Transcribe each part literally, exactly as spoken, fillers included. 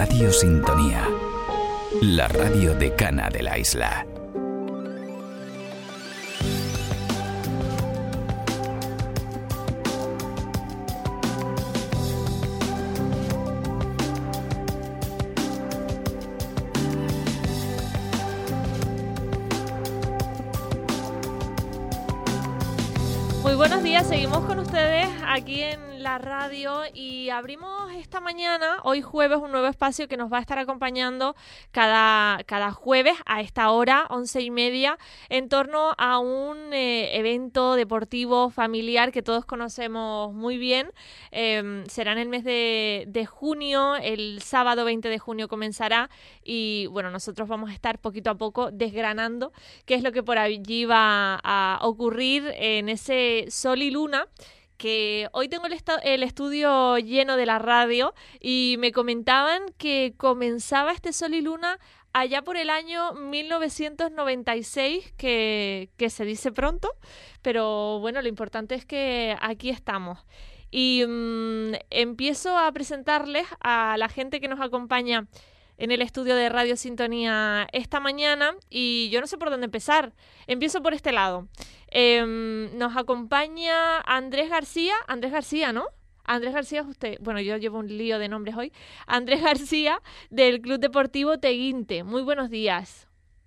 Radio Sintonía, la radio decana de la isla. Muy buenos días, seguimos con ustedes aquí en la radio y abrimos esta mañana, hoy jueves, un nuevo espacio que nos va a estar acompañando cada, cada jueves a esta hora, once y media, en torno a un eh, evento deportivo familiar que todos conocemos muy bien. Eh, será en el mes de, de junio, el sábado veinte de junio comenzará y bueno, nosotros vamos a estar poquito a poco desgranando qué es lo que por allí va a ocurrir en ese Sol y Luna, que hoy tengo el, estu- el estudio lleno de la radio y me comentaban que comenzaba este Sol y Luna allá por el año mil novecientos noventa y seis, que, que se dice pronto, pero bueno, lo importante es que aquí estamos. Y mmm, empiezo a presentarles a la gente que nos acompaña en el estudio de Radio Sintonía esta mañana y yo no sé por dónde empezar. Empiezo por este lado. Eh, nos acompaña Andrés García. Andrés García, ¿no? Andrés García es usted. Bueno, yo llevo un lío de nombres hoy. Andrés García del Club Deportivo Teguinte. Muy buenos días.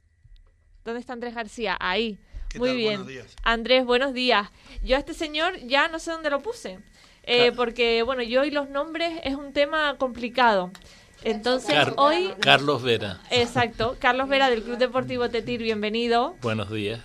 ¿Dónde está Andrés García? Ahí. Muy tal? bien. Buenos días. Andrés, buenos días. Yo a este señor ya no sé dónde lo puse. Eh, Claro. Porque, bueno, yo y los nombres es un tema complicado. Entonces, Car- hoy... Carlos Vera. Exacto. Carlos Vera del Club Deportivo Tetir, bienvenido. Buenos días.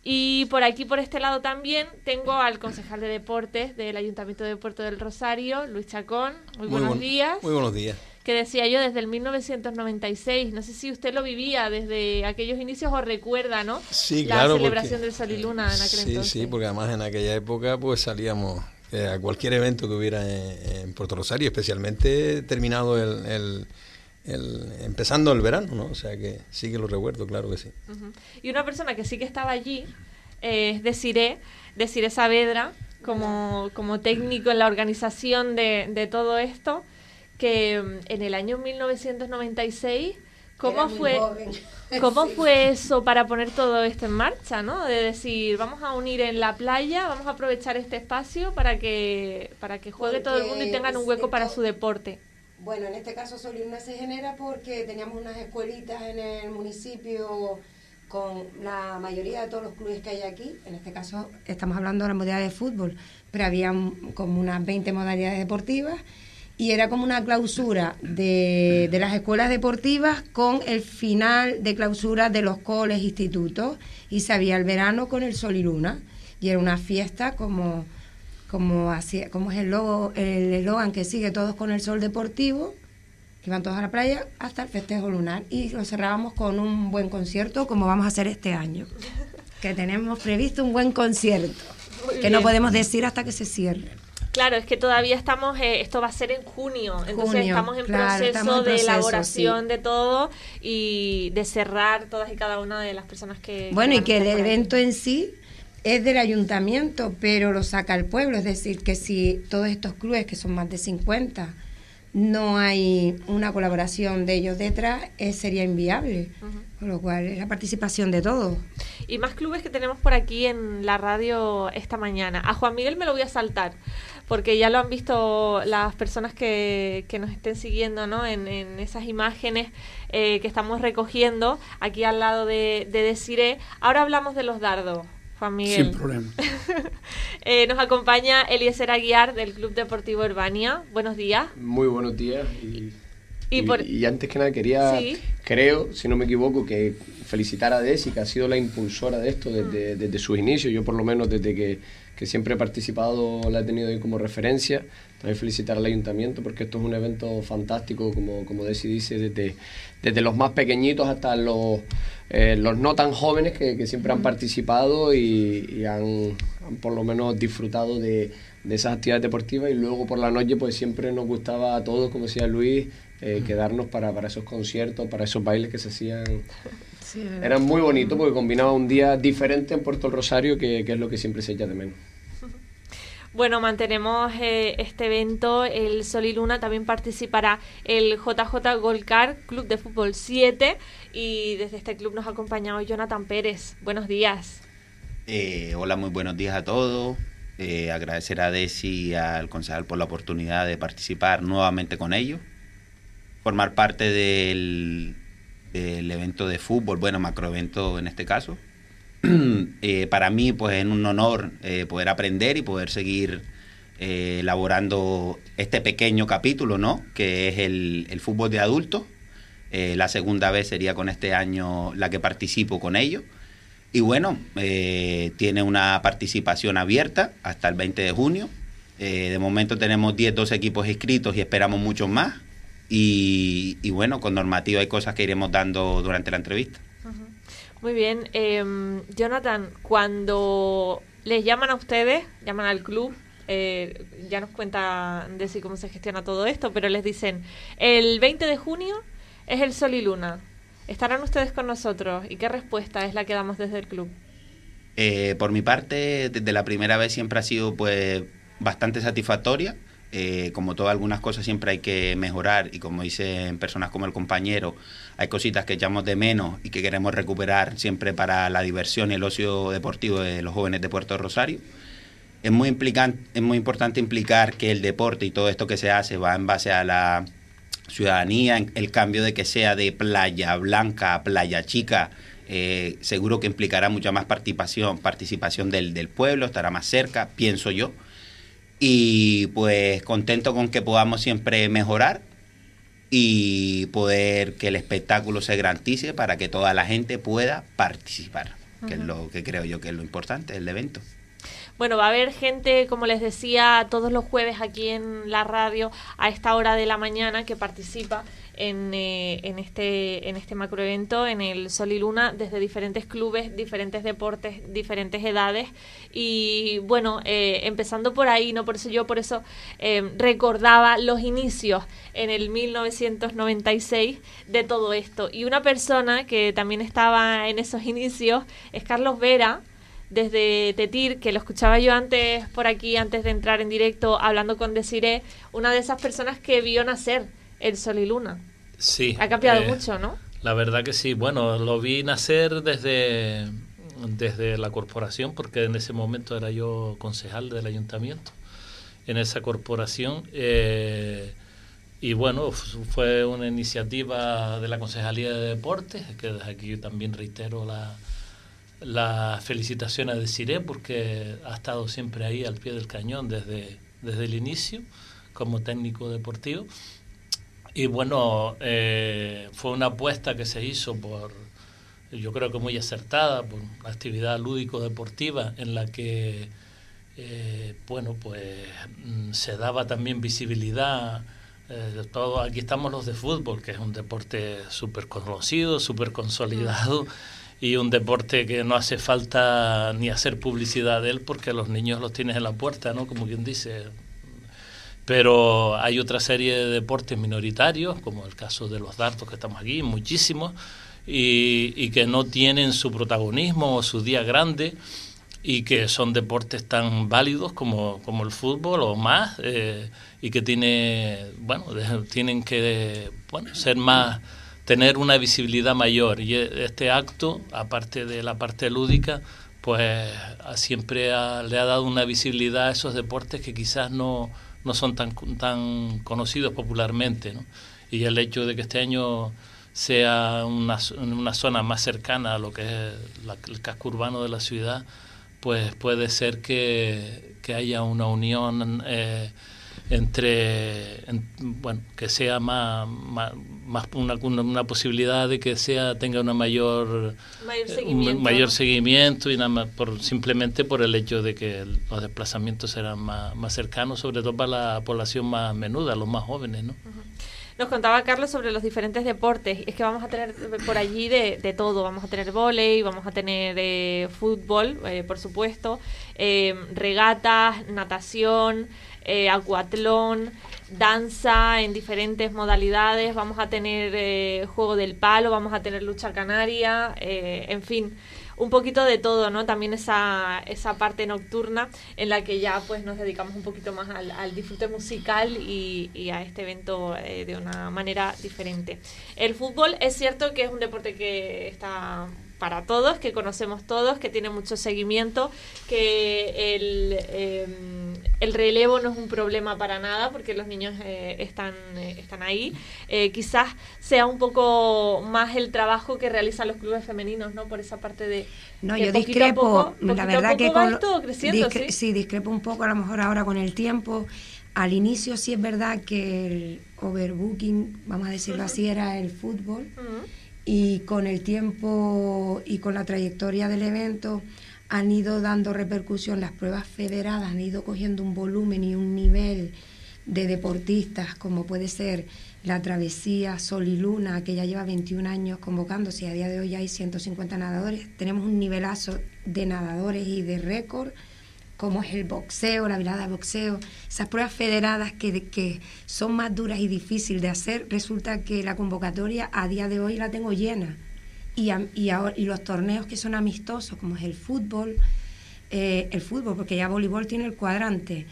Y por aquí, por este lado también, tengo al concejal de Deportes del Ayuntamiento de Puerto del Rosario, Luis Chacón. Muy, Muy buenos buen- días. Muy buenos días. Que decía yo, desde el mil novecientos noventa y seis. No sé si usted lo vivía desde aquellos inicios o recuerda, ¿no? Sí, La claro. celebración porque- del Sol y Luna en aquel sí, entonces. Sí, porque además en aquella época pues salíamos eh, a cualquier evento que hubiera en, en Puerto Rosario, especialmente terminado el, el, el- empezando el verano, ¿no? O sea que sí que lo recuerdo, claro que sí. Uh-huh. Y una persona que sí que estaba allí eh, es Desiré, Desiré Saavedra, como, como técnico en la organización de, de todo esto, que mm, en el año mil novecientos noventa y seis, ¿cómo Era muy fue, joven. ¿cómo Sí. fue eso para poner todo esto en marcha, ¿no? De decir, vamos a unir en la playa, vamos a aprovechar este espacio para que, para que juegue todo el mundo y tengan un hueco para su deporte. Bueno, en este caso Sol y Luna se genera porque teníamos unas escuelitas en el municipio con la mayoría de todos los clubes que hay aquí. En este caso estamos hablando de la modalidad de fútbol, pero había un- como unas veinte modalidades deportivas y era como una clausura de, de las escuelas deportivas con el final de clausura de los coles, institutos, y se había el verano con el Sol y Luna y era una fiesta como... como así, como es el logo, el eslogan que sigue todos con el sol deportivo, que van todos a la playa, hasta el festejo lunar. Y lo cerrábamos con un buen concierto, como vamos a hacer este año, que tenemos previsto un buen concierto, Muy que no bien. podemos decir hasta que se cierre. Claro, es que todavía estamos, eh, esto va a ser en junio, entonces Junio, estamos en claro, proceso estamos en de proceso, elaboración sí. de todo y de cerrar todas y cada una de las personas que... Bueno, y van a que el estar por ahí. evento en sí es del ayuntamiento, pero lo saca el pueblo, es decir, que si todos estos clubes, que son más de cincuenta, no hay una colaboración de ellos detrás, eh, sería inviable, Ujú. con lo cual es la participación de todos. Y más clubes que tenemos por aquí en la radio esta mañana. A Juan Miguel me lo voy a saltar, porque ya lo han visto las personas que, que nos estén siguiendo, ¿no? En, en esas imágenes eh, que estamos recogiendo aquí al lado de, de Desiré. Ahora hablamos de los dardos, Juan Miguel. Sin problema. Eh, nos acompaña Eliezer Aguiar del Club Deportivo Urbania. Buenos días. Muy buenos días y, Y y, por- y antes que nada quería, Sí. creo, si no me equivoco, que felicitar a Desi, que ha sido la impulsora de esto desde, desde sus inicios. Yo por lo menos desde que, que siempre he participado la he tenido ahí como referencia. También felicitar al ayuntamiento porque esto es un evento fantástico, como, como Desi dice, desde, desde los más pequeñitos hasta los, eh, los no tan jóvenes que, que siempre han participado y, y han, han por lo menos disfrutado de, de esas actividades deportivas. Y luego por la noche pues siempre nos gustaba a todos, como decía Luis, eh, quedarnos para, para esos conciertos, para esos bailes que se hacían. Sí, Era muy bonito porque combinaba un día diferente en Puerto del Rosario, que, que es lo que siempre se echa de menos. Bueno, mantenemos eh, este evento, el Sol y Luna. También participará el J J Golcar, Club de Fútbol siete, y desde este club nos ha acompañado Jonathan Pérez. Buenos días. Eh, hola, muy buenos días a todos. Eh, agradecer a Desi y al concejal por la oportunidad de participar nuevamente con ellos. Formar parte del, del evento de fútbol, bueno, macroevento en este caso. eh, para mí, pues, es un honor eh, poder aprender y poder seguir eh, elaborando este pequeño capítulo, ¿no? Que es el, el fútbol de adultos. Eh, la segunda vez sería con este año la que participo con ellos. Y bueno, eh, tiene una participación abierta hasta el veinte de junio. Eh, de momento tenemos diez, doce equipos inscritos y esperamos muchos más. Y, y bueno, con normativa hay cosas que iremos dando durante la entrevista. Uh-huh. Muy bien. Eh, Jonathan, cuando les llaman a ustedes, llaman al club, eh, ya nos cuenta de si cómo se gestiona todo esto, pero les dicen, el veinte de junio es el Sol y Luna. ¿Estarán ustedes con nosotros? ¿Y qué respuesta es la que damos desde el club? Eh, por mi parte, desde la primera vez siempre ha sido pues bastante satisfactoria. Eh, como todas algunas cosas siempre hay que mejorar, y como dicen personas como el compañero, hay cositas que echamos de menos y que queremos recuperar siempre para la diversión y el ocio deportivo de los jóvenes de Puerto Rosario. Es muy, implican, es muy importante implicar que el deporte y todo esto que se hace va en base a la ciudadanía, el cambio de que sea de Playa Blanca a Playa Chica, eh, seguro que implicará mucha más participación, participación del, del pueblo, estará más cerca, pienso yo. Y pues contento con que podamos siempre mejorar y poder que el espectáculo se garantice para que toda la gente pueda participar, uh-huh. que es lo que creo yo que es lo importante del evento. Bueno, va a haber gente, como les decía, todos los jueves aquí en la radio a esta hora de la mañana que participa en, eh, en este en este macroevento, en el Sol y Luna, desde diferentes clubes, diferentes deportes, diferentes edades. Y bueno, eh, empezando por ahí, no por eso yo por eso eh, recordaba los inicios en el mil novecientos noventa y seis de todo esto. Y una persona que también estaba en esos inicios es Carlos Vera, desde Tetir, que lo escuchaba yo antes por aquí, antes de entrar en directo, hablando con Desiree, una de esas personas que vio nacer el Sol y Luna. Sí. Ha cambiado eh, mucho, ¿no? La verdad que sí. Bueno, lo vi nacer desde, desde la corporación, porque en ese momento era yo concejal del ayuntamiento, en esa corporación. Eh, y bueno, fue una iniciativa de la Concejalía de Deportes, que desde aquí también reitero la... las felicitaciones a Desiree, porque ha estado siempre ahí al pie del cañón desde, desde el inicio como técnico deportivo. Y bueno, eh, fue una apuesta que se hizo por, yo creo que muy acertada, por una actividad lúdico-deportiva en la que eh, bueno, pues se daba también visibilidad. Eh, todo, aquí estamos los de fútbol, que es un deporte súper conocido, súper consolidado, y un deporte que no hace falta ni hacer publicidad de él porque los niños los tienes en la puerta, ¿no? Como quien dice. Pero hay otra serie de deportes minoritarios, como el caso de los dardos, que estamos aquí, muchísimos, y, y que no tienen su protagonismo o su día grande, y que son deportes tan válidos como, como el fútbol o más, eh, y que tiene, bueno, tienen que bueno, ser más... tener una visibilidad mayor. Y este acto, aparte de la parte lúdica, pues siempre ha, le ha dado una visibilidad a esos deportes que quizás no, no son tan, tan conocidos popularmente, ¿no? Y el hecho de que este año sea una, una zona más cercana a lo que es la, el casco urbano de la ciudad, pues puede ser que, que haya una unión eh, entre, en, bueno, que sea más, más, más una, una posibilidad de que sea tenga una mayor mayor seguimiento, un mayor ¿no? seguimiento y nada más por, simplemente por el hecho de que los desplazamientos serán más, más cercanos, sobre todo para la población más menuda, los más jóvenes, ¿no? Uh-huh. Nos contaba Carlos sobre los diferentes deportes. Es que vamos a tener por allí de, de todo. Vamos a tener vóley, vamos a tener eh, fútbol, eh, por supuesto, eh, regatas, natación, eh, acuatlón, danza en diferentes modalidades, vamos a tener eh, juego del palo, vamos a tener lucha canaria, eh, en fin, un poquito de todo, ¿no? También esa, esa parte nocturna en la que ya pues nos dedicamos un poquito más al, al disfrute musical y, y a este evento eh, de una manera diferente. El fútbol es cierto que es un deporte que está para todos, que conocemos todos, que tiene mucho seguimiento, que el, eh, el relevo no es un problema para nada porque los niños eh, están, eh, están ahí. Eh, quizás sea un poco más el trabajo que realizan los clubes femeninos, ¿no? Por esa parte de... No, que yo poquito discrepo, a poco, la verdad poco que va con, esto creciendo, discre- ¿sí? sí, discrepo un poco a lo mejor ahora con el tiempo. Al inicio sí es verdad que el overbooking, vamos a decirlo uh-huh. así, era el fútbol. Uh-huh. Y con el tiempo y con la trayectoria del evento han ido dando repercusión, las pruebas federadas han ido cogiendo un volumen y un nivel de deportistas como puede ser la travesía Sol y Luna, que ya lleva veintiún años convocándose y a día de hoy ya hay ciento cincuenta nadadores. Tenemos un nivelazo de nadadores y de récord, como es el boxeo, la velada de boxeo, esas pruebas federadas que, que son más duras y difíciles de hacer. Resulta que la convocatoria a día de hoy la tengo llena y, a, y, ahora, y los torneos que son amistosos, como es el fútbol, eh, el fútbol, porque ya voleibol tiene el cuadrante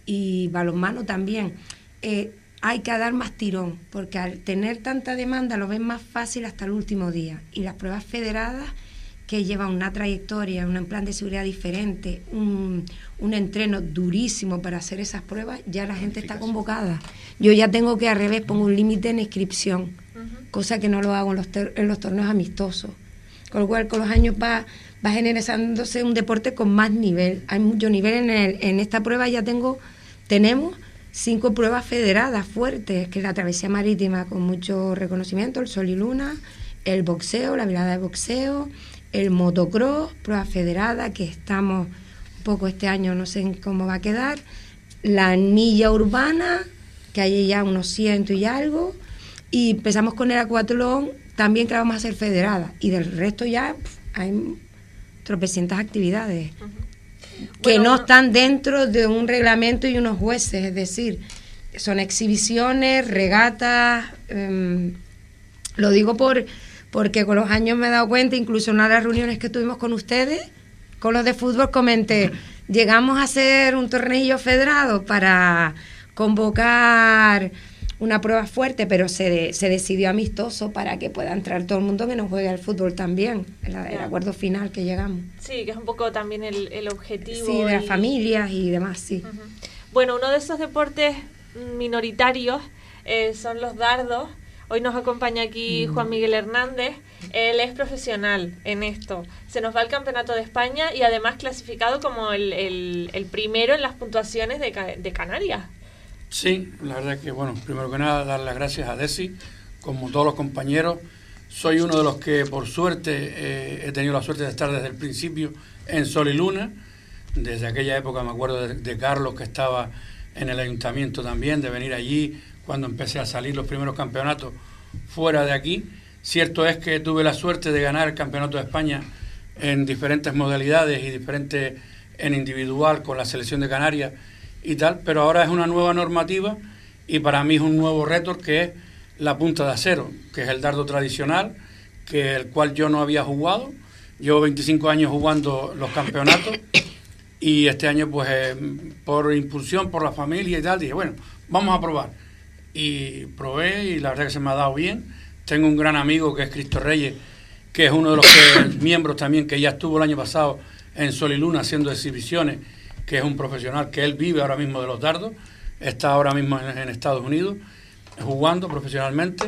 y balonmano también, eh, hay que dar más tirón, porque al tener tanta demanda lo ven más fácil hasta el último día. Y las pruebas federadas, que llevan una trayectoria, un plan de seguridad diferente, un, un entreno durísimo para hacer esas pruebas, ya la gente está convocada. Yo ya tengo que al revés, pongo un límite en inscripción, uh-huh. cosa que no lo hago en los, ter- en los torneos amistosos. Con lo cual, con los años va, va generándose un deporte con más nivel. Hay mucho nivel en, el, en esta prueba, ya tengo, tenemos cinco pruebas federadas fuertes, que es la travesía marítima con mucho reconocimiento, el Sol y Luna, el boxeo, la velada de boxeo, el motocross, prueba federada, que estamos un poco este año, no sé en cómo va a quedar, la milla urbana, que hay ya unos ciento y algo, y empezamos con el acuatlón, también que la vamos a hacer federada, y del resto ya pff, hay tropecientas actividades uh-huh. que bueno, no están dentro de un reglamento y unos jueces, es decir, son exhibiciones, regatas, eh, lo digo por... porque con los años me he dado cuenta, incluso en una de las reuniones que tuvimos con ustedes, con los de fútbol, comenté, llegamos a hacer un torneo federado para convocar una prueba fuerte, pero se, se decidió amistoso para que pueda entrar todo el mundo que nos juegue al fútbol también, el, el acuerdo final que llegamos. Sí, que es un poco también el, el objetivo. Sí, de y... las familias y demás, sí. Uh-huh. Bueno, uno de esos deportes minoritarios eh, son los dardos. Hoy nos acompaña aquí Juan Miguel Hernández, él es profesional en esto. Se nos va al Campeonato de España y además clasificado como el, el, el primero en las puntuaciones de, de Canarias. Sí, la verdad que, bueno, primero que nada, dar las gracias a Desi, como todos los compañeros. Soy uno de los que, por suerte, eh, he tenido la suerte de estar desde el principio en Sol y Luna. Desde aquella época me acuerdo de, de Carlos, que estaba en el ayuntamiento también, de venir allí cuando empecé a salir los primeros campeonatos fuera de aquí. Cierto es que tuve la suerte de ganar el Campeonato de España en diferentes modalidades y diferentes en individual con la selección de Canarias y tal, pero ahora es una nueva normativa y para mí es un nuevo reto, que es la punta de acero, que es el dardo tradicional, que el cual yo no había jugado. Llevo veinticinco años jugando los campeonatos y este año, pues eh, por impulsión, por la familia y tal, dije, bueno, vamos a probar. Y probé y la verdad que se me ha dado bien. Tengo un gran amigo que es Cristo Reyes, que es uno de los que, miembros también, que ya estuvo el año pasado en Sol y Luna haciendo exhibiciones, que es un profesional, que él vive ahora mismo de los dardos, está ahora mismo en, en Estados Unidos jugando profesionalmente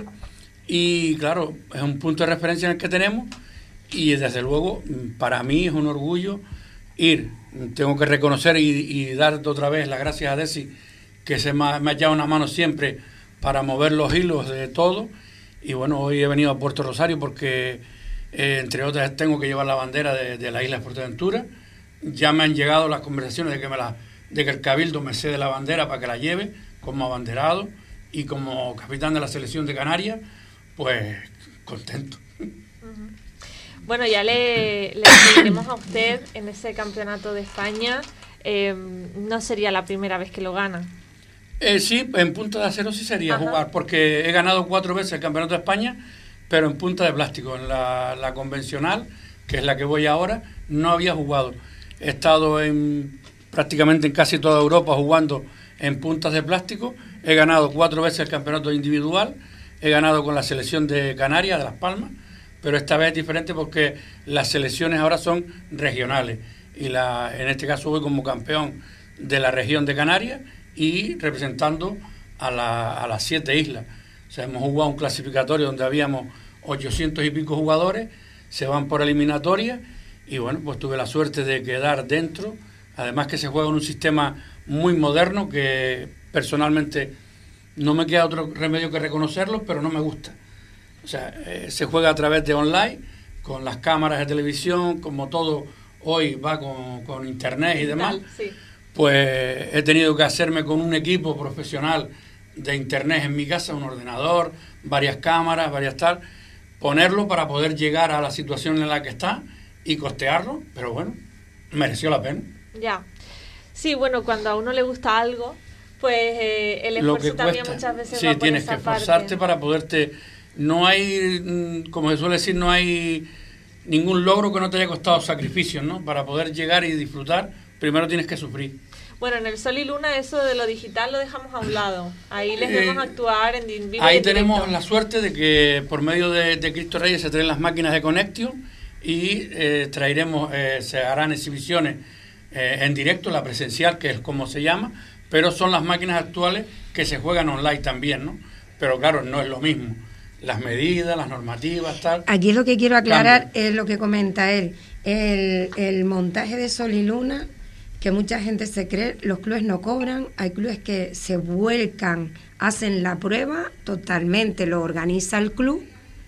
y claro, es un punto de referencia en el que tenemos y desde luego para mí es un orgullo ir. Tengo que reconocer y, y dar otra vez las gracias a Desi, que se me ha, me ha echado una mano siempre para mover los hilos de todo. Y bueno, hoy he venido a Puerto Rosario porque, eh, entre otras, tengo que llevar la bandera de, de la isla de Fuerteventura. Ya me han llegado las conversaciones de que, me la, de que el Cabildo me cede la bandera para que la lleve como abanderado y como capitán de la selección de Canarias, pues contento. Uh-huh. Bueno, ya le, le seguiremos a usted en ese Campeonato de España. eh, no sería la primera vez que lo gana. Eh, sí, en punta de acero sí sería Ajá. jugar, porque he ganado cuatro veces el Campeonato de España, pero en punta de plástico. En la, la convencional, que es la que voy ahora, no había jugado. He estado en prácticamente en casi toda Europa jugando en puntas de plástico. He ganado cuatro veces el campeonato individual. He ganado con la selección de Canarias, de Las Palmas, pero esta vez es diferente porque las selecciones ahora son regionales. Y la, en este caso voy como campeón de la región de Canarias y representando a, la, a las siete islas. O sea, hemos jugado un clasificatorio donde habíamos ochocientos y pico jugadores, se van por eliminatoria y bueno, pues tuve la suerte de quedar dentro. Además que se juega en un sistema muy moderno que personalmente no me queda otro remedio que reconocerlo, pero no me gusta. O sea, eh, se juega a través de online, con las cámaras de televisión, como todo hoy va con, con internet y demás. Sí. Pues he tenido que hacerme con un equipo profesional de internet en mi casa, un ordenador, varias cámaras, varias tal, ponerlo para poder llegar a la situación en la que está y costearlo, pero bueno, mereció la pena. Ya. Sí, bueno, cuando a uno le gusta algo, pues eh, el esfuerzo también muchas veces sí, va por tienes esa que esforzarte parte. para poderte... No hay, como se suele decir, no hay ningún logro que no te haya costado sacrificios, ¿no? Para poder llegar y disfrutar, primero tienes que sufrir. Bueno, en el Sol y Luna eso de lo digital lo dejamos a un lado. Ahí les Eh, vemos actuar en vivo. Ahí y en tenemos directo. la suerte de que por medio de, de Cristo Reyes se traen las máquinas de Connection y eh, traeremos, eh, se harán exhibiciones eh, en directo, la presencial, que es como se llama, pero son las máquinas actuales que se juegan online también, ¿no? Pero claro, no es lo mismo. Las medidas, las normativas, tal. Aquí lo que quiero aclarar Cambio. es lo que comenta él. El, el montaje de Sol y Luna, que mucha gente se cree, los clubes no cobran, hay clubes que se vuelcan, hacen la prueba totalmente, lo organiza el club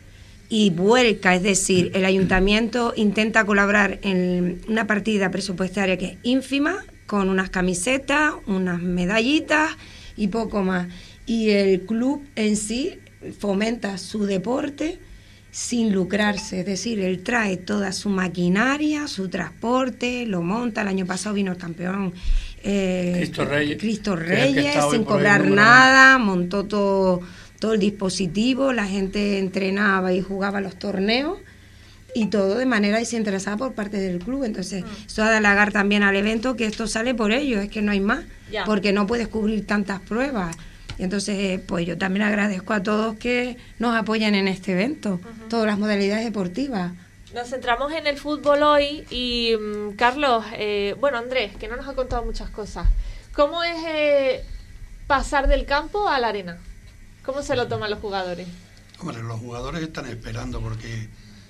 y vuelca, es decir, el ayuntamiento intenta colaborar en una partida presupuestaria que es ínfima, con unas camisetas, unas medallitas y poco más. Y el club en sí fomenta su deporte sin lucrarse, es decir, él trae toda su maquinaria, su transporte, lo monta. El año pasado vino el campeón eh, Cristo Reyes, Cristo que es el que Reyes está hoy sin por ahí, cobrar número nada, montó todo, todo el dispositivo, la gente entrenaba y jugaba los torneos y todo de manera desinteresada por parte del club. Entonces, Mm. eso ha de halagar también al evento que esto sale por ellos, es que no hay más, Ya. porque no puedes cubrir tantas pruebas. Y entonces, pues yo también agradezco a todos que nos apoyan en este evento, Ujú. todas las modalidades deportivas. Nos centramos en el fútbol hoy y mm, Carlos, eh, bueno Andrés, que no nos ha contado muchas cosas. ¿Cómo es eh, pasar del campo a la arena? ¿Cómo se lo toman los jugadores? Hombre, los jugadores están esperando porque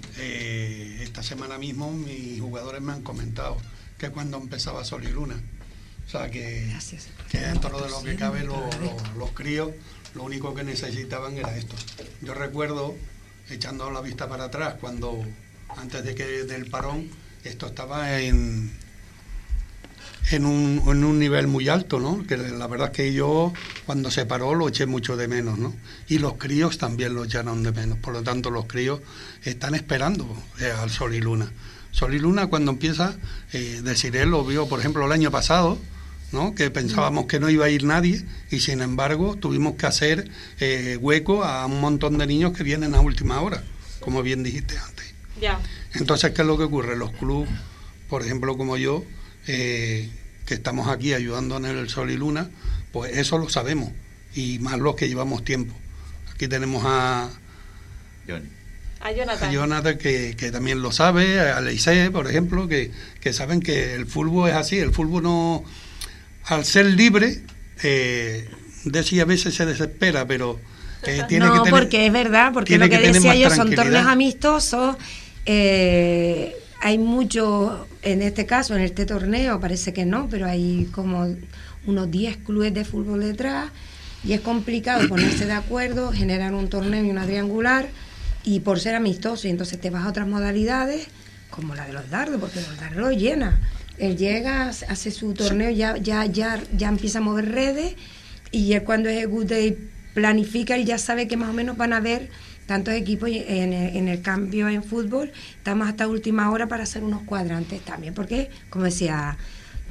eh, esta semana mismo mis jugadores me han comentado que cuando empezaba Sol y Luna, o sea que, Gracias. que dentro de lo que cabe los, los, los críos, lo único que necesitaban era esto. Yo recuerdo, echando la vista para atrás, cuando antes de que del parón, esto estaba en, en, un, en un nivel muy alto, ¿no? Que la verdad es que yo, cuando se paró, lo eché mucho de menos, ¿no? Y los críos también lo echaron de menos. Por lo tanto, los críos están esperando eh, al Sol y Luna. Sol y Luna, cuando empieza, eh, Desiree lo vio, por ejemplo, el año pasado, ¿no? Que pensábamos que no iba a ir nadie y sin embargo tuvimos que hacer eh, hueco a un montón de niños que vienen a última hora, como bien dijiste antes. Ya. Entonces, ¿qué es lo que ocurre? Los clubes, por ejemplo, como yo, eh, que estamos aquí ayudando en el Sol y Luna, pues eso lo sabemos, y más los que llevamos tiempo. Aquí tenemos a, A Jonathan. a Jonathan que, que también lo sabe, a Leisé, por ejemplo, que, que saben que el fútbol es así, el fútbol no... Al ser libre, eh, Desi a veces se desespera, pero eh, tiene no, que tener... porque es verdad, porque tiene lo que, que tener decía más yo son tranquilidad. torneos amistosos. Eh, hay mucho, en este caso, en este torneo, parece que no, pero hay como unos diez clubes de fútbol detrás y es complicado ponerse de acuerdo, generar un torneo y una triangular y por ser amistoso, y entonces te vas a otras modalidades como la de los dardos, porque los dardos lo llena. Él llega, hace su torneo, ya ya ya ya empieza a mover redes y él cuando ejecuta y planifica, él ya sabe que más o menos van a haber tantos equipos en el, en el cambio en fútbol. Estamos hasta última hora para hacer unos cuadrantes también, porque, como decía,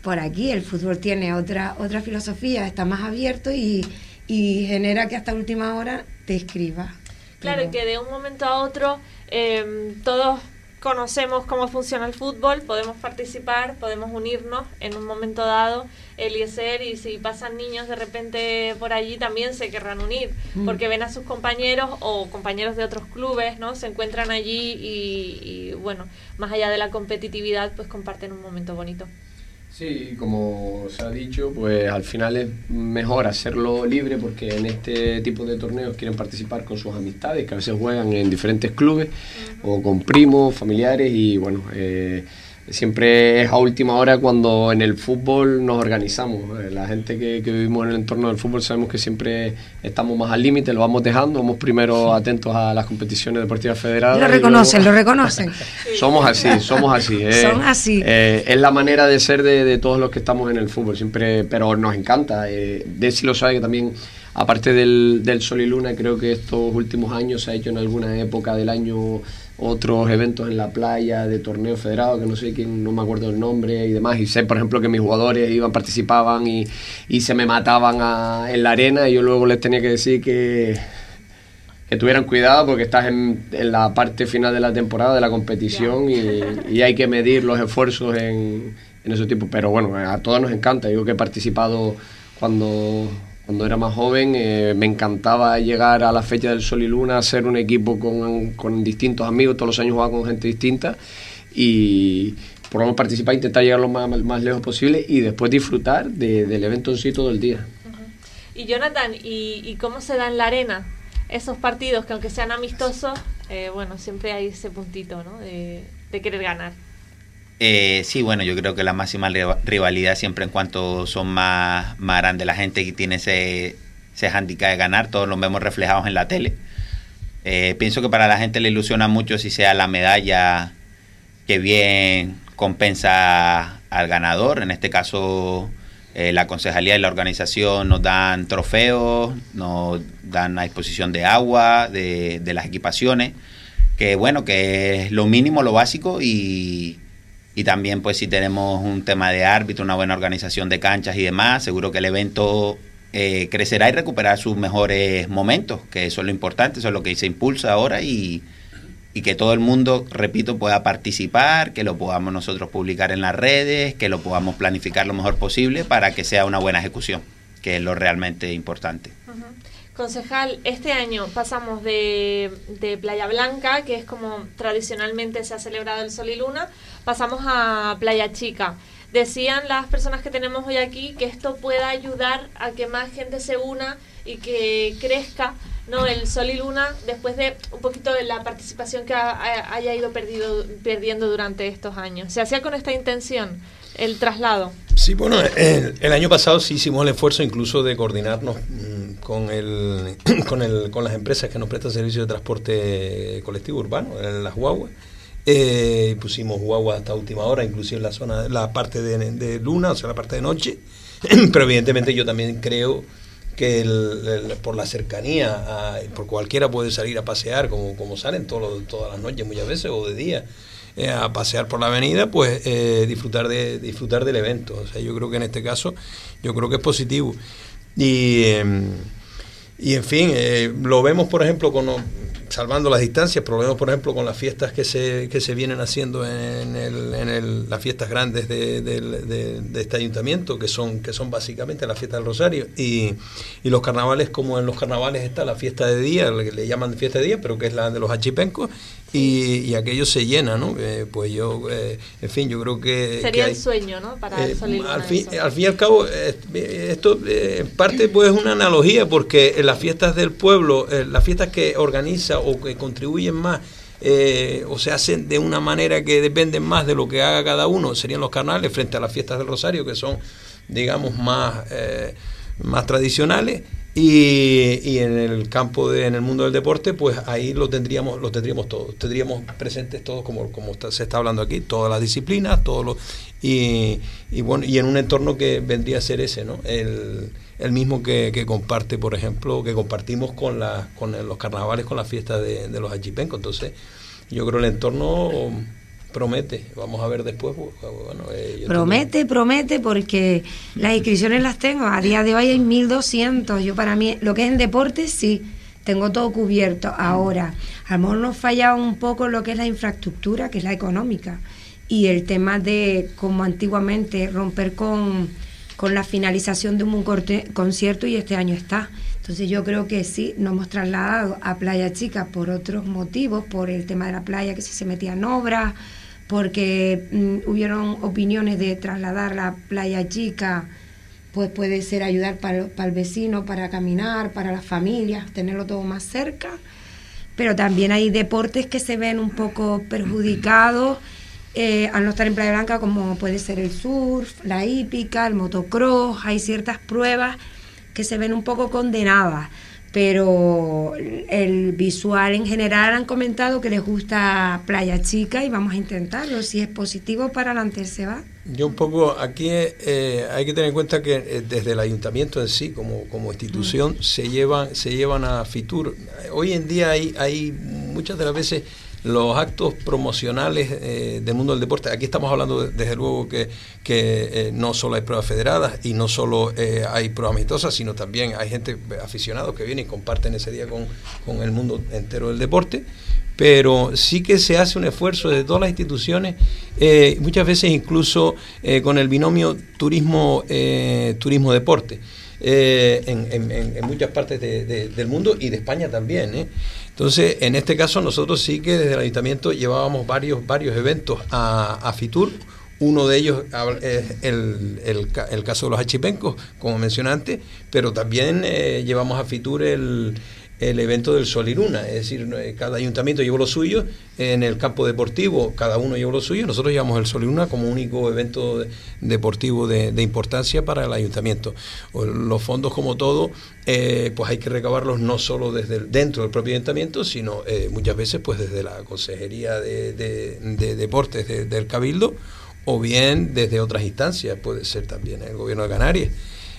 por aquí. El fútbol tiene otra otra filosofía, está más abierto y, y genera que hasta última hora te inscribas. Claro, y que de un momento a otro eh, todos conocemos cómo funciona el fútbol, podemos participar, podemos unirnos en un momento dado, Eliezer, y si pasan niños de repente por allí también se querrán unir, mm. porque ven a sus compañeros o compañeros de otros clubes, ¿no? Se encuentran allí y, y bueno, más allá de la competitividad, pues comparten un momento bonito. Sí, como se ha dicho, pues al final es mejor hacerlo libre porque en este tipo de torneos quieren participar con sus amistades, que a veces juegan en diferentes clubes uh-huh. o con primos, familiares y bueno, eh, siempre es a última hora cuando en el fútbol nos organizamos. La gente que, que vivimos en el entorno del fútbol sabemos que siempre estamos más al límite, lo vamos dejando, vamos primero atentos a las competiciones deportivas federadas. Lo reconocen, luego... lo reconocen. Somos así, somos así. Eh, Son así. Eh, es la manera de ser de, de todos los que estamos en el fútbol, siempre, pero nos encanta. Eh, Desi lo sabe que también, aparte del, del Sol y Luna, creo que estos últimos años se ha hecho en alguna época del año otros eventos en la playa de torneo federado, que no sé quién, no me acuerdo el nombre y demás, y sé por ejemplo que mis jugadores iban, participaban y, y se me mataban a, en la arena y yo luego les tenía que decir que, que tuvieran cuidado porque estás en, en la parte final de la temporada de la competición y, y hay que medir los esfuerzos en, en ese tipo, pero bueno, a todos nos encanta. Yo que he participado cuando... Cuando era más joven eh, me encantaba llegar a la fecha del Sol y Luna, hacer un equipo con, con distintos amigos, todos los años jugaba con gente distinta y por lo menos participar, intentar llegar lo más, más lejos posible y después disfrutar de, del evento en sí todo el día. Uh-huh. Y Jonathan, ¿y, ¿y cómo se da en la arena esos partidos que aunque sean amistosos, eh, bueno, siempre hay ese puntito, ¿no? de, de querer ganar? Eh, sí, bueno, yo creo que la máxima rivalidad siempre en cuanto son más, más grandes, la gente que tiene ese, ese handicap de ganar, todos los vemos reflejados en la tele. Eh, pienso que para la gente le ilusiona mucho si sea la medalla que bien compensa al ganador. En este caso, eh, la concejalía y la organización nos dan trofeos, nos dan a disposición de agua, de, de las equipaciones, que bueno, que es lo mínimo, lo básico y... Y también, pues, si tenemos un tema de árbitro, una buena organización de canchas y demás, seguro que el evento eh, crecerá y recuperará sus mejores momentos, que eso es lo importante, eso es lo que se impulsa ahora y, y que todo el mundo, repito, pueda participar, que lo podamos nosotros publicar en las redes, que lo podamos planificar lo mejor posible para que sea una buena ejecución, que es lo realmente importante. Uh-huh. Concejal, este año pasamos de, de Playa Blanca, que es como tradicionalmente se ha celebrado el Sol y Luna, pasamos a Playa Chica. Decían las personas que tenemos hoy aquí que esto pueda ayudar a que más gente se una y que crezca, ¿no?, el Sol y Luna después de un poquito de la participación que ha, ha, haya ido perdido, perdiendo durante estos años. ¿Se hacía con esta intención el traslado? Sí, bueno, el, el año pasado sí hicimos el esfuerzo incluso de coordinarnos mmm, con el con el con las empresas que nos prestan servicio de transporte colectivo urbano, las guaguas. Eh, pusimos guaguas hasta última hora, inclusive en la zona, la parte de, de luna, o sea, la parte de noche. Pero evidentemente yo también creo que el, el, por la cercanía, a, por cualquiera puede salir a pasear, como, como salen todo, todas las noches muchas veces, o de día. Eh, a pasear por la avenida, pues eh, disfrutar de disfrutar del evento. O sea, yo creo que en este caso, yo creo que es positivo. Y, eh, y en fin, eh, lo vemos, por ejemplo, con, salvando las distancias, pero lo vemos, por ejemplo, con las fiestas que se que se vienen haciendo en, el, en el, las fiestas grandes de, de, de, de este ayuntamiento, que son que son básicamente la fiesta del Rosario, y, y los carnavales, como en los carnavales está la fiesta de día, le, le llaman fiesta de día, pero que es la de los achipencos, y, y aquello se llena, ¿no? Eh, pues yo, eh, en fin, yo creo que... Sería que hay, el sueño, ¿no? Para eh, el Sol y Luna. Al fin, al fin y al cabo, eh, esto eh, en parte pues es una analogía, porque en las fiestas del pueblo, eh, las fiestas que organiza o que contribuyen más, eh, o se hacen de una manera que dependen más de lo que haga cada uno, serían los carnavales frente a las fiestas del Rosario, que son, digamos, más, eh, más tradicionales. Y, y en el campo de, en el mundo del deporte, pues ahí lo tendríamos, lo tendríamos todos, tendríamos presentes todos, como, como está, se está hablando aquí, todas las disciplinas, todos los, y, y bueno, y en un entorno que vendría a ser ese, ¿no? El, el mismo que, que comparte, por ejemplo, que compartimos con la, con los carnavales, con las fiestas de, de los achipencos. Entonces, yo creo el entorno promete, vamos a ver después. Bueno, eh, promete, tengo... promete, porque las inscripciones las tengo, a día de hoy hay mil doscientos, yo para mí, lo que es en deporte, sí, tengo todo cubierto. Ahora, a lo mejor nos falla un poco lo que es la infraestructura, que es la económica, y el tema de, como antiguamente, romper con, con la finalización de un corte, concierto, y este año está. Entonces yo creo que sí, nos hemos trasladado a Playa Chica por otros motivos, por el tema de la playa, que si se metían obras, porque mm, hubieron opiniones de trasladar la Playa Chica, pues puede ser ayudar para, para el vecino, para caminar, para las familias, tenerlo todo más cerca, pero también hay deportes que se ven un poco perjudicados eh, al no estar en Playa Blanca, como puede ser el surf, la hípica, el motocross, hay ciertas pruebas que se ven un poco condenadas, pero el visual en general han comentado que les gusta Playa Chica y vamos a intentarlo, si es positivo para adelante se va. Yo un poco aquí eh, hay que tener en cuenta que eh, desde el ayuntamiento en sí, como, como institución, mm. se llevan se llevan a Fitur. Hoy en día hay, hay muchas de las veces los actos promocionales eh, del mundo del deporte. Aquí estamos hablando de, desde luego que, que eh, no solo hay pruebas federadas y no solo eh, hay pruebas amistosas, sino también hay gente, aficionados que vienen y comparten ese día con, con el mundo entero del deporte. Pero sí que se hace un esfuerzo de todas las instituciones, eh, muchas veces incluso eh, con el binomio turismo eh, turismo deporte, eh, en, en, en muchas partes de, de, del mundo y de España también, ¿eh? Entonces, en este caso nosotros sí que desde el ayuntamiento llevábamos varios varios eventos a, a Fitur. Uno de ellos es el, el, el caso de los achipencos, como mencioné antes, pero también eh, llevamos a Fitur el el evento del Sol y Luna, es decir, cada ayuntamiento llevó lo suyo, en el campo deportivo cada uno llevó lo suyo, nosotros llevamos el Sol y Luna como único evento de, deportivo de, de importancia para el ayuntamiento. Los fondos, como todo, eh, pues hay que recabarlos no solo desde el, dentro del propio ayuntamiento, sino eh, muchas veces pues desde la Consejería de, de, de Deportes de, del Cabildo, o bien desde otras instancias, puede ser también el Gobierno de Canarias.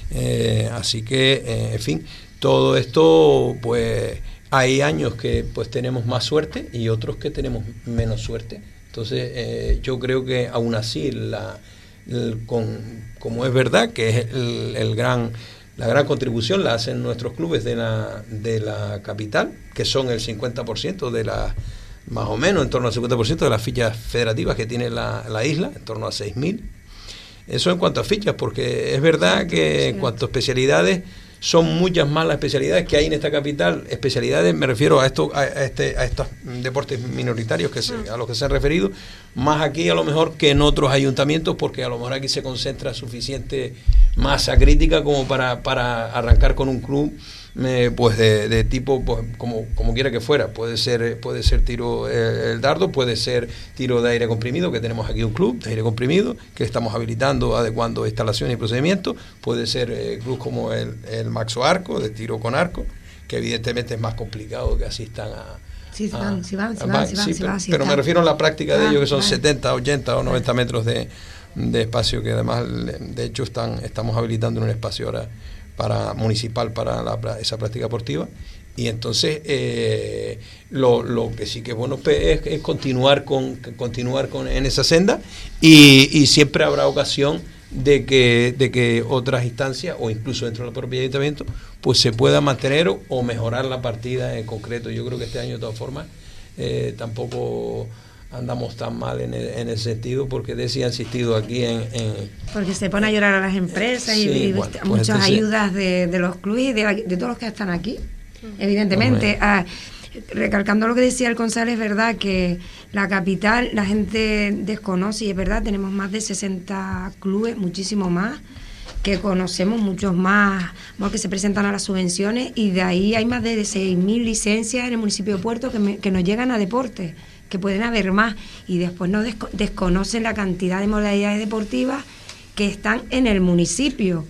Eh, así que, eh, en fin, todo esto, pues hay años que pues tenemos más suerte y otros que tenemos menos suerte. Entonces eh, yo creo que aún así, la, el, con, como es verdad que es el, el gran, la gran contribución la hacen nuestros clubes de la, de la capital, que son el cincuenta por ciento de la, más o menos en torno al cincuenta por ciento de las fichas federativas que tiene la, la isla, en torno a seis mil. Eso en cuanto a fichas, porque es verdad que en cuanto a especialidades, son muchas más las especialidades que hay en esta capital. Especialidades, me refiero a esto, a, este, a estos deportes minoritarios que se, a los que se han referido, más aquí a lo mejor que en otros ayuntamientos, porque a lo mejor aquí se concentra suficiente masa crítica como para, para arrancar con un club eh, pues de, de tipo pues, como, como quiera que fuera. Puede ser, puede ser tiro eh, el dardo, puede ser tiro de aire comprimido, que tenemos aquí un club de aire comprimido que estamos habilitando, adecuando instalaciones y procedimientos. Puede ser eh, club como el, el Maxo Arco, de tiro con arco, que evidentemente es más complicado que asistan a... Sí, sí van, sí van, sí van, sí van, sí, sí pero, van, sí pero me refiero a la práctica de ah, ellos, que son vale. setenta, ochenta o noventa metros de, de espacio, que además, de hecho, están estamos habilitando un espacio ahora para municipal para la, esa práctica deportiva. Y entonces eh, lo, lo que sí que es bueno es, es continuar con continuar con en esa senda, y, y siempre habrá ocasión de que de que otras instancias o incluso dentro del propio ayuntamiento pues se pueda mantener o, o mejorar la partida en concreto. Yo creo que este año de todas formas eh, tampoco andamos tan mal en, el, en ese sentido, porque Desi ha insistido aquí en, en... Porque se pone a llorar a las empresas sí, y, y bueno, pues muchas entonces, ayudas de, de los clubes y de, de todos los que están aquí, evidentemente. Ah, recalcando lo que decía el concejal, es verdad que la capital la gente desconoce, y es verdad, tenemos más de sesenta clubes, muchísimo más, que conocemos, muchos más, más que se presentan a las subvenciones, y de ahí hay más de seis mil licencias en el municipio de Puerto que, me, que nos llegan a deporte, que pueden haber más, y después no desco- desconocen la cantidad de modalidades deportivas que están en el municipio,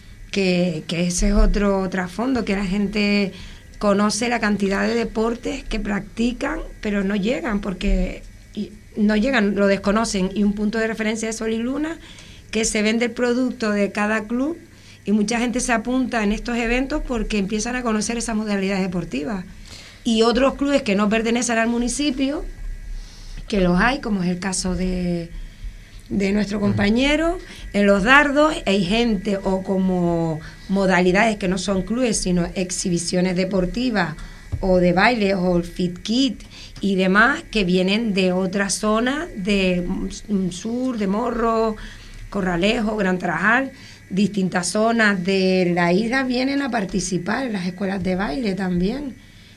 que, que ese es otro trasfondo, que la gente conoce la cantidad de deportes que practican, pero no llegan, porque no llegan, lo desconocen, y un punto de referencia es Sol y Luna, que se vende el producto de cada club, y mucha gente se apunta en estos eventos porque empiezan a conocer esas modalidades deportivas. Y otros clubes que no pertenecen al municipio, que los hay, como es el caso de, de nuestro compañero. En los dardos hay gente, o como modalidades que no son clubes, sino exhibiciones deportivas, o de baile, o el fit kit y demás, que vienen de otras zonas, de sur, de Morro, Corralejo, Gran Tarajal, distintas zonas de la isla vienen a participar en las escuelas de baile también.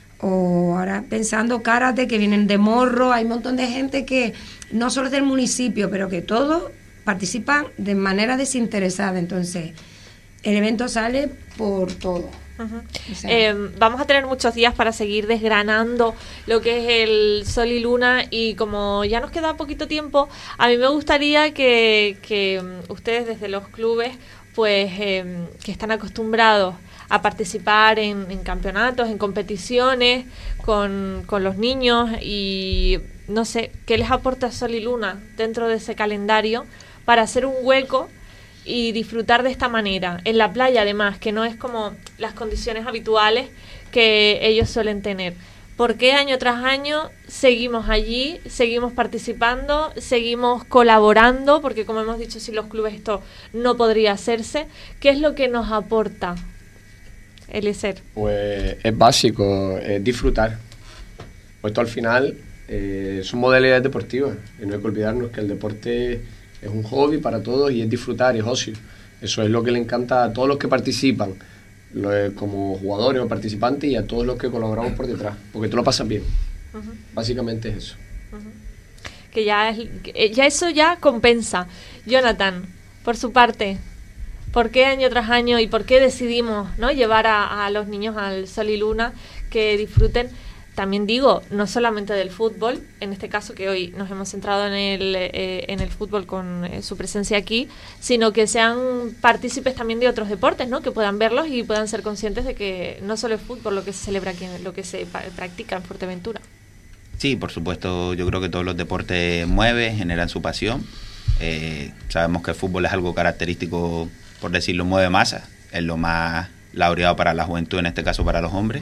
O ahora pensando karate, que vienen de Morro, hay un montón de gente que no solo es del municipio, pero que todos participan de manera desinteresada. Entonces, el evento sale por todo. Uh-huh. O sea, eh, vamos a tener muchos días para seguir desgranando lo que es el Sol y Luna, y como ya nos queda poquito tiempo, a mí me gustaría que, que ustedes desde los clubes, pues eh, que están acostumbrados a participar en, en campeonatos, en competiciones con, con los niños, y no sé, ¿qué les aporta Sol y Luna dentro de ese calendario para hacer un hueco y disfrutar de esta manera? En la playa, además, que no es como las condiciones habituales que ellos suelen tener. ¿Por qué año tras año seguimos allí, seguimos participando, seguimos colaborando? Porque, como hemos dicho, sin los clubes esto no podría hacerse. ¿Qué es lo que nos aporta, Eliezer? Pues es básico, es disfrutar. Pues esto al final eh, son modalidades deportivas, y no hay que olvidarnos que el deporte es un hobby para todos y es disfrutar, es ocio. Eso es lo que le encanta a todos los que participan, lo, como jugadores o participantes, y a todos los que colaboramos por detrás, porque tú lo pasas bien. Uh-huh. Básicamente es eso. Uh-huh. Que ya, es, que ya eso ya compensa. Jonathan, por su parte, ¿por qué año tras año y por qué decidimos, ¿no?, llevar a, a los niños al Sol y Luna, que disfruten? También digo, no solamente del fútbol, en este caso que hoy nos hemos centrado en el, eh, en el fútbol con eh, su presencia aquí, sino que sean partícipes también de otros deportes, ¿no?, que puedan verlos y puedan ser conscientes de que no solo es fútbol lo que se celebra aquí, lo que se pa- practica en Fuerteventura. Sí, por supuesto, yo creo que todos los deportes mueven, generan su pasión. Eh, sabemos que el fútbol es algo característico, por decirlo, mueve masas, es lo más laureado para la juventud, en este caso para los hombres.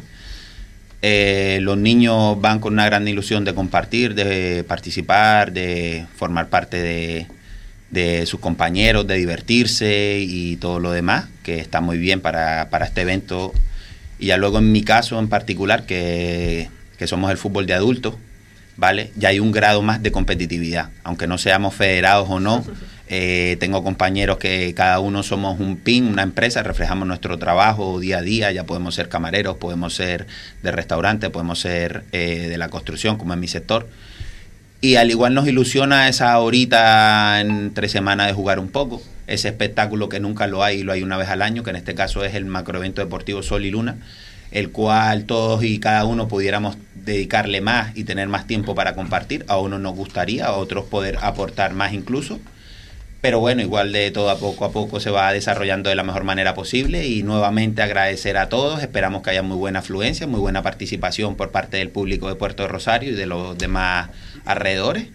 Eh, los niños van con una gran ilusión de compartir, de participar, de formar parte de, de sus compañeros, de divertirse y todo lo demás, que está muy bien para, para este evento. Y ya luego en mi caso en particular, que, que somos el fútbol de adultos, ¿vale? Ya hay un grado más de competitividad, aunque no seamos federados o no. Eh, tengo compañeros que cada uno somos un P I N, una empresa, reflejamos nuestro trabajo día a día, ya podemos ser camareros, podemos ser de restaurante, podemos ser eh, de la construcción, como en mi sector. Y al igual nos ilusiona esa horita entre semana de jugar un poco, ese espectáculo que nunca lo hay y lo hay una vez al año, que en este caso es el macroevento deportivo Sol y Luna, el cual todos y cada uno pudiéramos dedicarle más y tener más tiempo para compartir. A unos nos gustaría, a otros poder aportar más incluso. Pero bueno, igual de todo a poco a poco se va desarrollando de la mejor manera posible, y nuevamente agradecer a todos. Esperamos que haya muy buena afluencia, muy buena participación por parte del público de Puerto de Rosario y de los demás alrededores.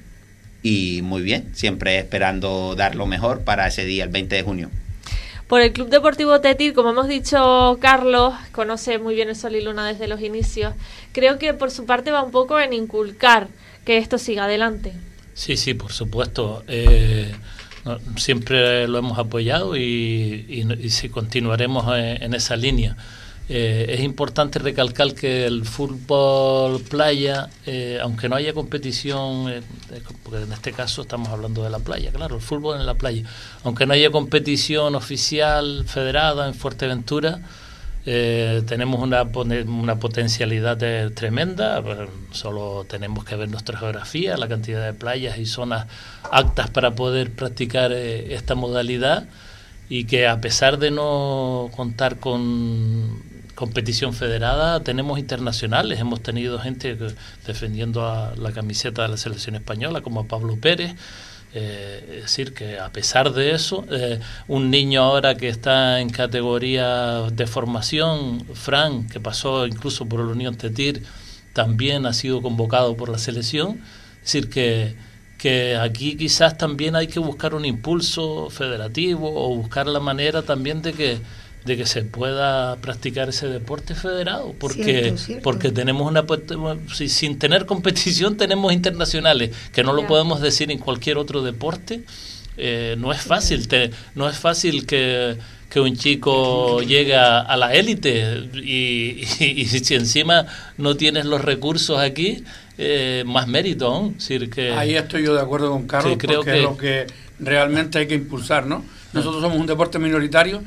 Y muy bien, siempre esperando dar lo mejor para ese día, el veinte de junio. Por el Club Deportivo Tétir, como hemos dicho, Carlos conoce muy bien el Sol y Luna desde los inicios. Creo que por su parte va un poco en inculcar que esto siga adelante. Sí, sí, por supuesto. Eh, siempre lo hemos apoyado y, y, y sí, continuaremos en, en esa línea. Eh, es importante recalcar que el fútbol playa, eh, aunque no haya competición, eh, porque en este caso estamos hablando de la playa, claro, el fútbol en la playa, aunque no haya competición oficial federada en Fuerteventura, eh, tenemos una, una potencialidad de, tremenda. Solo tenemos que ver nuestra geografía, la cantidad de playas y zonas aptas para poder practicar eh, esta modalidad, y que a pesar de no contar con competición federada, tenemos internacionales. Hemos tenido gente defendiendo a la camiseta de la selección española, como Pablo Pérez. Eh, es decir, que a pesar de eso, eh, un niño ahora que está en categoría de formación, Fran, que pasó incluso por el Unión Tétir, también ha sido convocado por la selección. Es decir, que, que aquí quizás también hay que buscar un impulso federativo, o buscar la manera también de que de que se pueda practicar ese deporte federado, porque Cierto, cierto. porque tenemos una si, sin tener competición tenemos internacionales, que no lo Ya. podemos decir en cualquier otro deporte. Eh, no es fácil, te, no es fácil que, que un chico llegue a, a la élite y, y, y si encima no tienes los recursos aquí, eh, más mérito aún. Es decir, que Ahí estoy yo de acuerdo con Carlos, Sí, creo porque que- es lo que realmente hay que impulsar, ¿no? Nosotros somos un deporte minoritario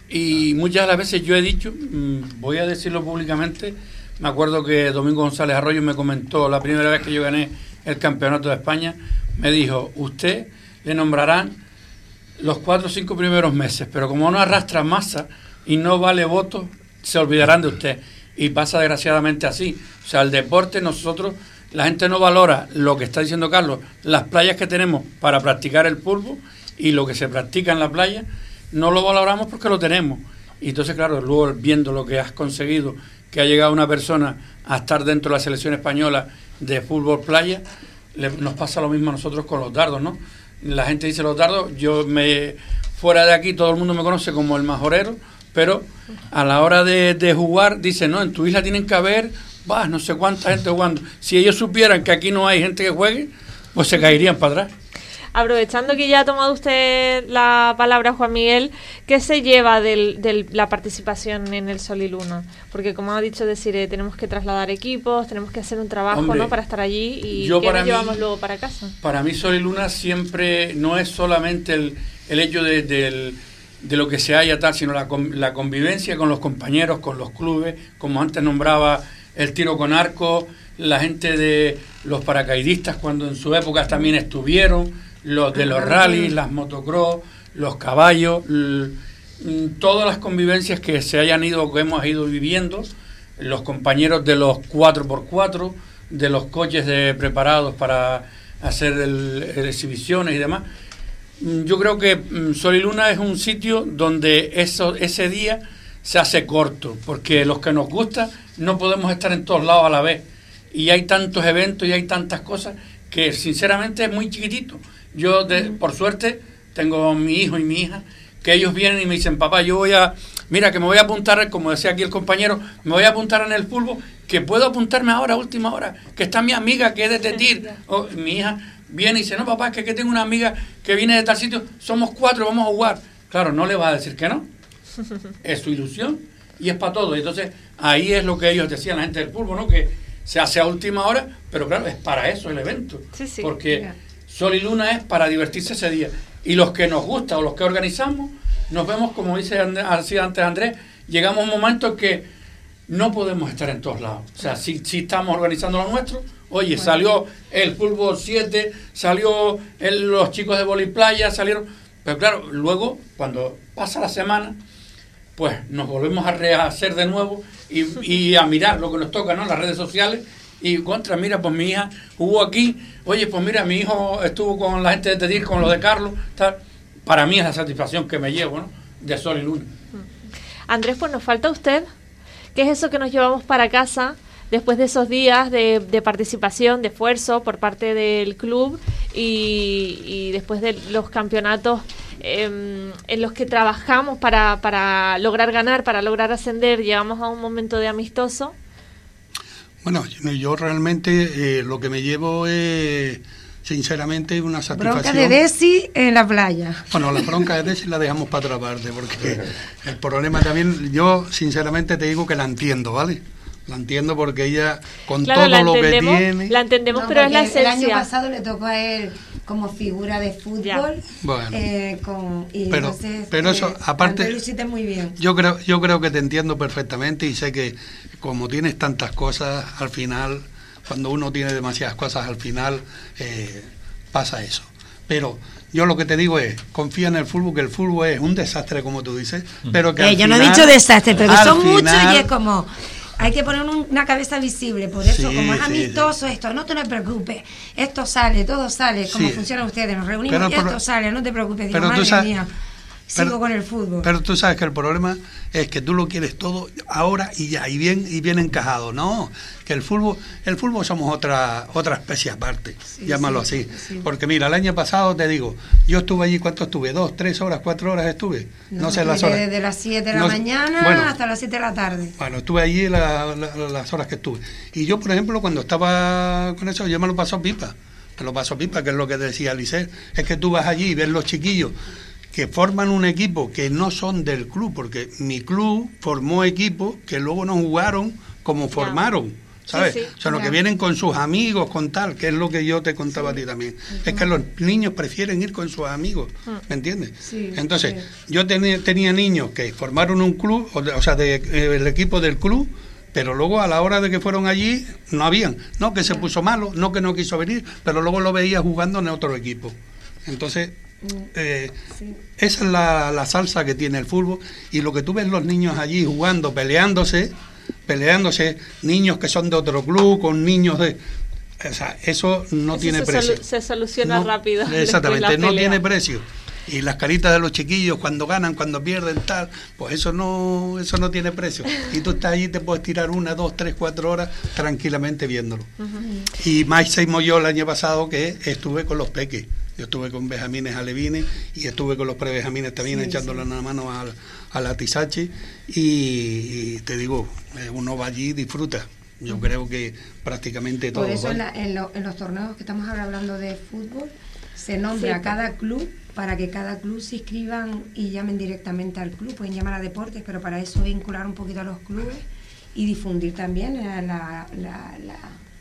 y muchas de las veces yo he dicho, mmm, voy a decirlo públicamente, me acuerdo que Domingo González Arroyo me comentó la primera vez que yo gané el campeonato de España, me dijo, usted le nombrarán los cuatro o cinco primeros meses, pero como no arrastra masa y no vale votos, se olvidarán de usted. Y pasa desgraciadamente así. O sea, el deporte, nosotros, la gente no valora lo que está diciendo Carlos, las playas que tenemos para practicar el fútbol y lo que se practica en la playa, no lo valoramos porque lo tenemos. Y entonces, claro, luego viendo lo que has conseguido, que ha llegado una persona a estar dentro de la selección española de fútbol playa, le- nos pasa lo mismo a nosotros con los dardos, ¿no? La gente dice los dardos, yo me fuera de aquí todo el mundo me conoce como el majorero, pero a la hora de, de jugar dice, no, en tu isla tienen que haber, bah, no sé cuánta gente jugando. Si ellos supieran que aquí no hay gente que juegue, pues se caerían para atrás. Aprovechando que ya ha tomado usted la palabra, Juan Miguel, ¿qué se lleva de del, la participación en el Sol y Luna? Porque como ha dicho Desiree, tenemos que trasladar equipos, tenemos que hacer un trabajo, Hombre, ¿no?, para estar allí. ¿Y yo qué para nos mí- llevamos luego para casa? Para mí Sol y Luna siempre no es solamente el, el hecho de, del- de lo que se haya tal, sino la, con- la convivencia con los compañeros, con los clubes, como antes nombraba el tiro con arco, la gente de los paracaidistas cuando en su época también estuvieron, los de los rallies, las motocross, los caballos, l- mm, todas las convivencias que se hayan ido, que hemos ido viviendo, los compañeros de los cuatro por cuatro, de los coches de, preparados para hacer el, el exhibiciones y demás. Mm, Yo creo que mm, Sol y Luna es un sitio donde eso, ese día se hace corto, porque los que nos gusta no podemos estar en todos lados a la vez. Y hay tantos eventos y hay tantas cosas que sinceramente es muy chiquitito. Yo, de, por suerte, tengo mi hijo y mi hija, que ellos vienen y me dicen, papá, yo voy a, mira, que me voy a apuntar, como decía aquí el compañero, me voy a apuntar en el fútbol, que puedo apuntarme ahora, a última hora, que está mi amiga que es de Tetir. O, mi hija viene y dice, no, papá, es que, que tengo una amiga que viene de tal sitio, somos cuatro, vamos a jugar. Claro, no le vas a decir que no. Es su ilusión y es para todo. Entonces, ahí es lo que ellos decían, la gente del fútbol, ¿no? Que se hace a última hora, pero claro, es para eso el evento. Sí, sí. Porque Ya. Sol y Luna es para divertirse ese día. Y los que nos gusta o los que organizamos, nos vemos, como dice And- decía antes Andrés, llegamos a un momento en que no podemos estar en todos lados. O sea, si, si estamos organizando lo nuestro, oye, salió el fútbol siete, salió el- los chicos de vóley playa, salieron... Pero claro, luego, cuando pasa la semana, pues nos volvemos a rehacer de nuevo y, y a mirar lo que nos toca, ¿no? Las redes sociales. Y contra, mira, pues mi hija jugó aquí, oye, pues mira, mi hijo estuvo con la gente de Tetir, con los de Carlos, tal. Para mí es la satisfacción que me llevo, ¿no? De Sol y Luna. Andrés, pues nos falta usted. ¿Qué es eso que nos llevamos para casa después de esos días de, de participación, de esfuerzo por parte del club y, y después de los campeonatos eh, en los que trabajamos para, para lograr ganar, para lograr ascender? Llegamos a un momento de amistoso. Bueno, yo realmente eh, lo que me llevo es, sinceramente, una satisfacción. Bronca de Desi en la playa. Bueno, la bronca de Desi la dejamos para otra parte, porque el problema también, yo sinceramente te digo que la entiendo, ¿vale? La entiendo porque ella, con Claro, todo la lo que entendemos, tiene... la entendemos, No, pero es la porque el año esencia. pasado le tocó a él como figura de fútbol. Ya. Bueno. eh, con, y Pero- entonces, pero eso, eh, aparte- Andrés, lo hiciste muy bien. Yo creo, yo creo que te entiendo perfectamente y sé que como tienes tantas cosas, al final, cuando uno tiene demasiadas cosas, al final eh, pasa eso. Pero yo lo que te digo es, confía en el fútbol, que el fútbol es un desastre, como tú dices, pero que Eh, al yo no he final- dicho desastre, pero que al son muchos final- y es como... Hay que poner un- una cabeza visible, por eso, Sí, como es sí, amistoso esto, no te no preocupes, esto sale, todo sale, como Sí. funcionan ustedes, nos reunimos Pero y por- esto sale, no te preocupes, digo, pero tú madre sabes- mía. sigo pero, con el fútbol. Pero tú sabes que el problema es que tú lo quieres todo ahora y ya, y bien y bien encajado. No, que el fútbol, el fútbol somos otra otra especie aparte, sí, llámalo sí, así. Sí. Porque mira, el año pasado te digo, yo estuve allí, ¿cuánto estuve? ¿Dos, tres horas, cuatro horas estuve? No, no sé las horas. Desde las siete de la no, mañana bueno, hasta las siete de la tarde. Bueno, estuve allí la, la, las horas que estuve. Y yo, por ejemplo, cuando estaba con eso, yo me lo paso pipa. Me lo paso pipa, que es lo que decía Alice. Es que tú vas allí y ves los chiquillos que forman un equipo que no son del club, porque mi club formó equipos que luego no jugaron como yeah. formaron, ¿sabes? Sí, sí. O sea, yeah. los que vienen con sus amigos, con tal, que es lo que yo te contaba sí. a ti también. Uh-huh. Es que los niños prefieren ir con sus amigos, ¿me entiendes? Sí, Entonces, sí. yo ten, tenía niños que formaron un club, o, de, o sea, de, eh, el equipo del club, pero luego a la hora de que fueron allí no habían, no que se puso malo, no que no quiso venir, pero luego lo veía jugando en otro equipo. Entonces, eh, sí. esa es la, la salsa que tiene el fútbol, y lo que tú ves los niños allí jugando, peleándose, peleándose, niños que son de otro club, con niños de... O sea, eso no eso tiene se precio. Solu- se soluciona no, rápido. Exactamente, no tiene precio. Y las caritas de los chiquillos cuando ganan, cuando pierden, tal, pues eso no eso no tiene precio. Y tú estás allí, te puedes tirar una, dos, tres, cuatro horas tranquilamente viéndolo. Uh-huh. Y más hicimos yo el año pasado, que estuve con los peques. Yo estuve con Benjamines Alevines y estuve con los pre-Benjamines también, sí, echándole sí. una mano al, al Atisachi. Y, y te digo, uno va allí y disfruta. Yo uh-huh. creo que prácticamente todo. Por eso en, la, en, lo, en los torneos que estamos ahora hablando de fútbol, se nombra sí. a cada club para que cada club se inscriban y llamen directamente al club. Pueden llamar a deportes, pero para eso vincular un poquito a los clubes y difundir también la, la, la, la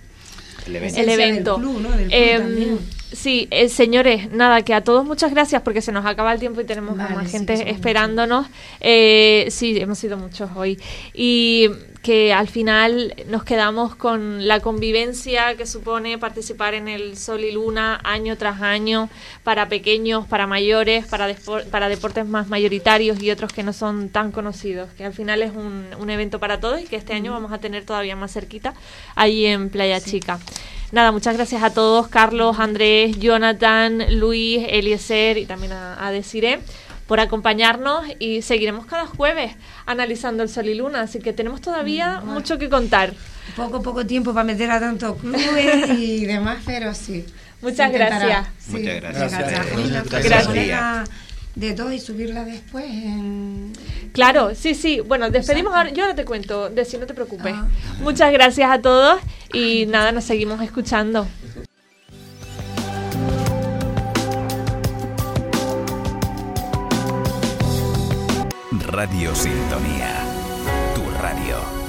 el evento, el evento. Del club, ¿no? Del club eh, también. Sí, eh, señores, nada, que a todos muchas gracias, porque se nos acaba el tiempo y tenemos vale, a más gente sí, esperándonos. Eh, sí, hemos sido muchos hoy. Y que al final nos quedamos con la convivencia que supone participar en el Sol y Luna año tras año, para pequeños, para mayores, para, despo- para deportes más mayoritarios y otros que no son tan conocidos, que al final es un, un evento para todos y que este año vamos a tener todavía más cerquita, allí en Playa sí. Chica. Nada, muchas gracias a todos, Carlos, Andrés, Jonathan, Luis, Eliezer y también a, a Desiree, por acompañarnos, y seguiremos cada jueves analizando el Sol y Luna, así que tenemos todavía bueno, mucho que contar. Poco, poco tiempo para meter a tantos clubes y demás, pero sí. Muchas gracias. Sí, muchas gracias. gracias. gracias. gracias. De todo y subirla después en... Claro, sí, sí. Bueno, despedimos ahora. Yo ahora te cuento, Desi, no te preocupes. Ah. Muchas gracias a todos y nada, nos seguimos escuchando. Radio Sintonía, tu radio.